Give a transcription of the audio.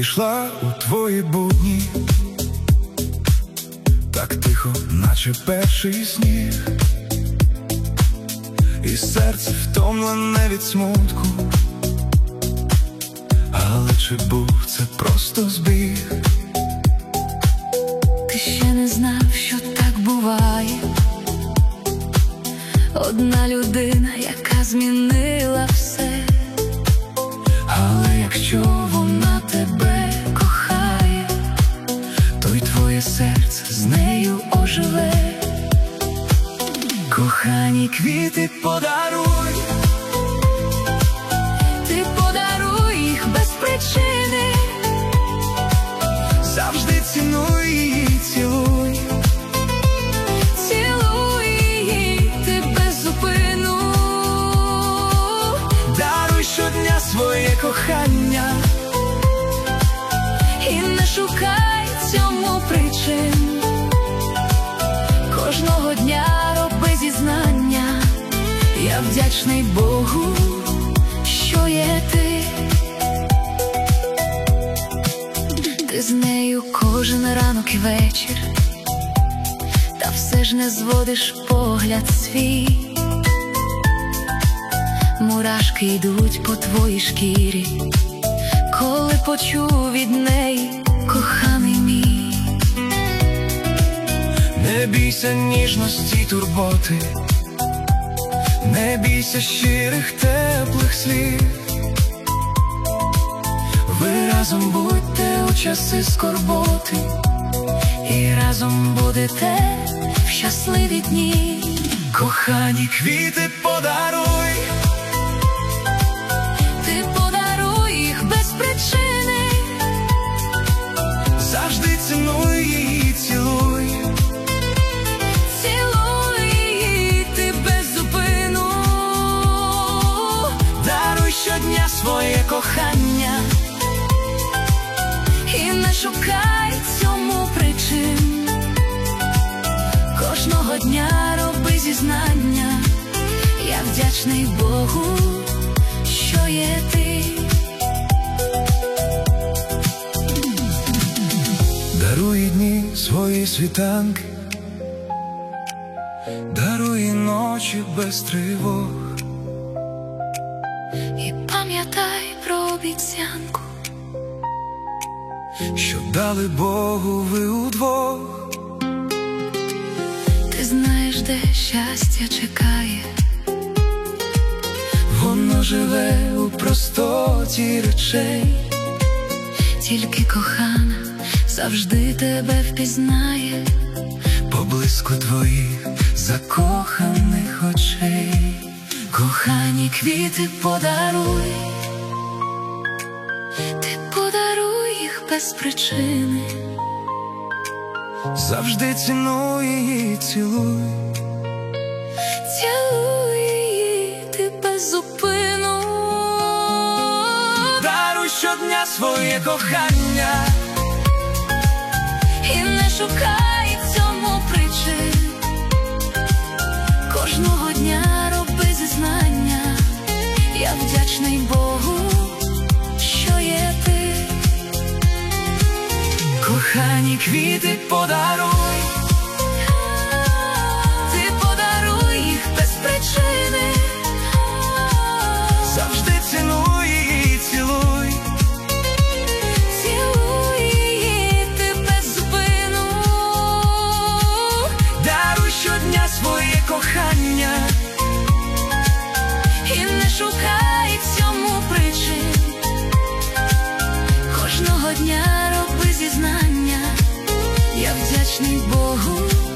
прийшла у твої будні, так тихо, наче перший сніг, і серце втомлене від смутку. Але чи був це просто збіг? Ти ще не знав, що так буває. Одна людина, яка змінила все. Але якщо вона тебе кохає, то й твоє серце з нею оживе. Кохані квіти подаруй, Ти подаруй їх без причини. завжди цінуй її, цілуй. Цілуй її, ти без зупину. Даруй щодня своє кохання І не шукай цьому причин. Кожного дня роби зізнання. Я вдячний Богу, Що є ти? Ти з нею кожен ранок і вечір, та все ж не зводиш погляд свій. Мурашки йдуть по твоїй шкірі, коли почув від неї коханий мій. не бійся ніжності й турботи, не бійся щирих теплих слів. Ви разом будьте у часи скорботи, І разом будете в щасливі дні. кохані квіти подаруй, Ти подаруй їх без причини. завжди цінуй її, цілуй. Цілуй її, ти без зупину. Даруй щодня своє кохання І не шукай цьому причин. Кожного дня роби зізнання. Я вдячний Богу, що є ти. даруй дні свої світанки, даруй ночі без тривог. І пам'ятай про обіцянку, Що дали Богу ви удвох. ти знаєш, де щастя чекає. Воно живе у простоті речей. Тільки кохана завжди тебе впізнає. По блиску твоїх закоханих очей. Кохані квіти подаруй, ти подаруй їх без причини. Завжди цінуй її, цілуй. Цілуй її, ти без зупину. Даруй щодня своє кохання І не шукай цьому причин. Кожного дня роби зізнання. Я вдячний Богу, що є ти. кохані квіти подаруй, Ти подаруй їх без причини. завжди цінуй її, цілуй. Цілуй її, ти без зупину. Даруй щодня своє кохання І не шукай цьому причин. Кожного дня роби зізнання. Я вдячний Богу,